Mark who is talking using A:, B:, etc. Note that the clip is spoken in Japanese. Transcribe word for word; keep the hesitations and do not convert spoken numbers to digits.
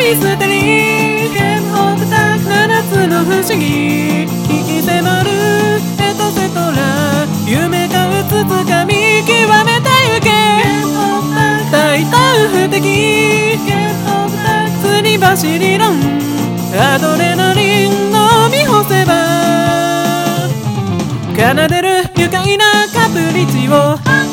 A: ミステリーゲームオブタクななつの不思議引き迫るエトセトラ夢かうつつかみ極めてゆけ大胆不敵ゲームオブタク吊り橋理論アドレナリン飲み干せば奏でる愉快なカプリチを